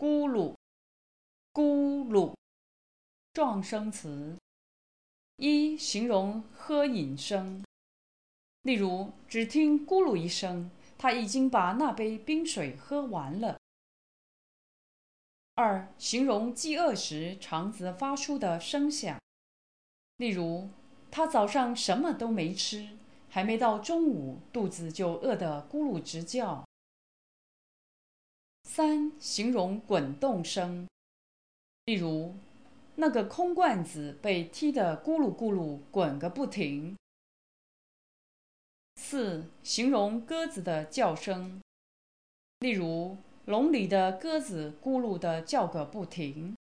咕噜，咕噜，状声词。一、形容喝饮声，例如只听咕噜一声，他已经把那杯冰水喝完了。二、形容饥饿时肠子发出的声响，例如他早上什么都没吃，还没到中午，肚子就饿得咕噜直叫。三、形容滚动声，例如那个空罐子被踢得咕噜咕噜滚个不停。四、形容鸽子的叫声，例如笼里的鸽子咕噜地叫个不停。